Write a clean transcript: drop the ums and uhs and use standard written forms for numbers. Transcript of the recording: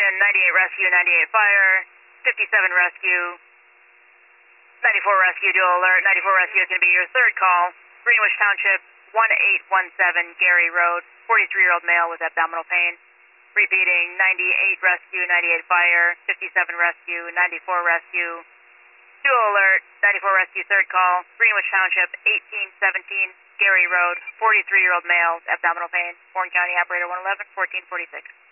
98 rescue, 98 fire, 57 rescue, 94 rescue, dual alert. 94 rescue is going to be your third call. Greenwich Township, 1817 Gary Road, 43-year-old male with abdominal pain. Repeating, 98 rescue, 98 fire, 57 rescue, 94 rescue, dual alert. 94 rescue, third call. Greenwich Township, 1817 Gary Road, 43-year-old male, abdominal pain. Warren County operator 111, 1446.